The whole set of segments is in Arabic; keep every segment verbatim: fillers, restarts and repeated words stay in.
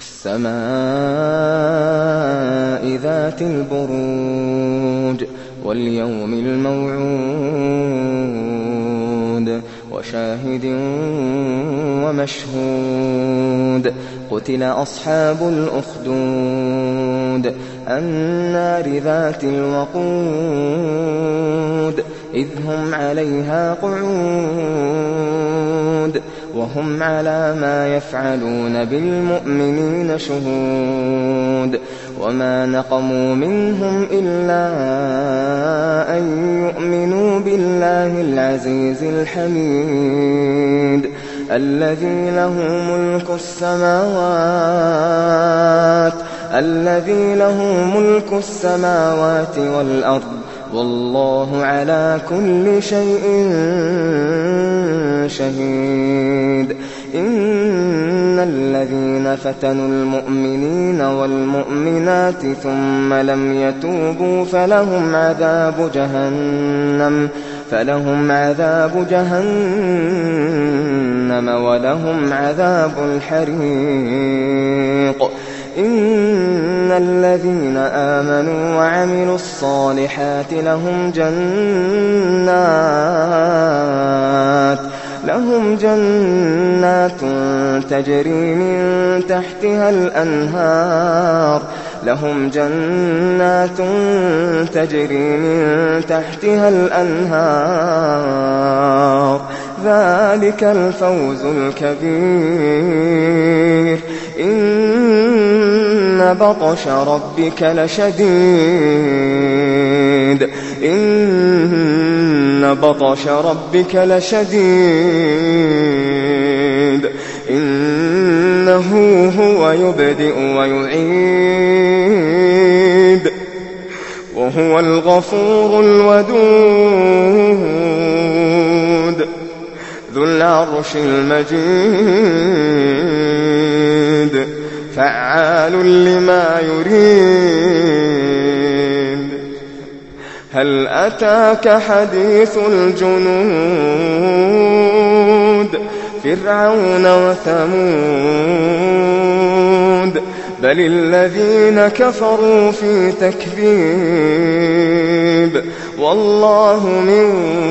والسماء ذات البروج واليوم الموعود وشاهد ومشهود قتل أصحاب الأخدود النار ذات الوقود إذ هم عليها قعود وهم على ما يفعلون بالمؤمنين شهود وما نقموا منهم إلا أن يؤمنوا بالله العزيز الحميد الذي له ملك السماوات الذي له ملك السماوات والأرض والله على كل شيء شهيد إن الذين فتنوا المؤمنين والمؤمنات ثم لم يتوبوا فلهم عذاب جهنم فلهم عذاب جهنم ولهم عذاب الحريق إن الذين آمنوا وعملوا الصالحات لهم جنات لهم جنات تجري من تحتها الأنهار لهم جنات تجري من تحتها الأنهار ذلك الفوز الكبير إن بطش ربك لشديد إن بطش ربك لشديد إنه هو يبدئ ويعيد وهو الغفور الودود ذو العرش المجيد فعال لما يريد هل أتاك حديث الجنود فرعون وثمود بل الذين كفروا في تكذيب والله من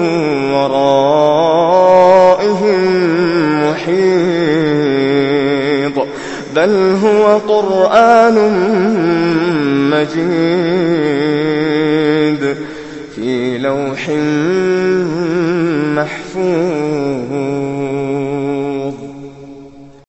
ورائهم محيط بل هو قرآن مجيد في لوح محفوظ.